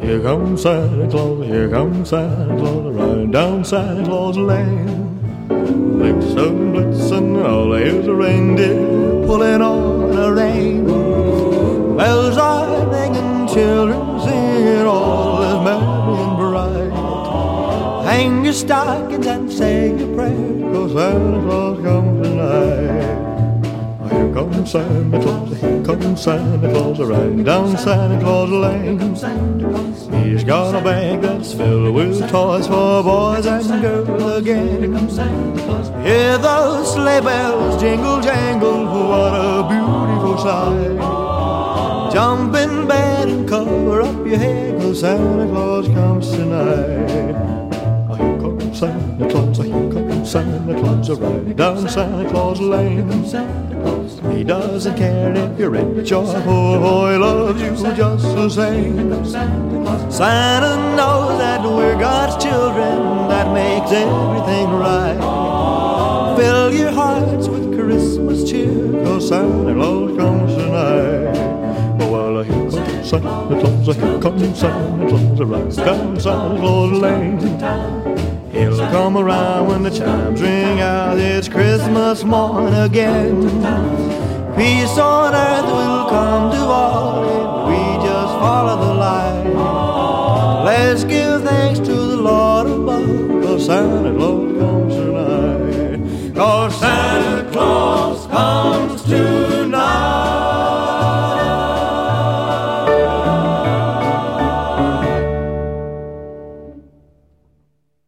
Here comes Santa Claus, here comes Santa Claus, riding down Santa Claus Lane. Blitzen, blitzen, all I hear's a reindeer pulling on a rein. Bells are ringing, children singing, all is merry and bright. Hang your stockings and say your prayer, 'cause Santa Claus comes tonight. Here comes Santa Claus, here comes Santa Claus, riding down Santa Claus Lane. He's got a bag that's filled with toys for boys and girls again. Hear those sleigh bells jingle jangle, what a beautiful sight. Jump in bed and cover up your head, 'cause Santa Claus comes tonight. Here comes Santa Claus, here comes Santa Claus, riding down Santa Claus Lane. He doesn't care if you're rich or poor, he loves you just the same. Santa knows that we're God's children, that makes everything right. Fill your hearts with Christmas cheer, 'cause Santa Claus comes tonight. Oh, well, here comes Santa Claus, here comes Santa Claus, right down Santa Claus Lane. He'll come around when the chimes ring out, it's Christmas morn again. Peace on earth will come to all if we just follow the light. Let's give thanks to the Lord above, 'cause Santa Claus comes tonight. 'Cause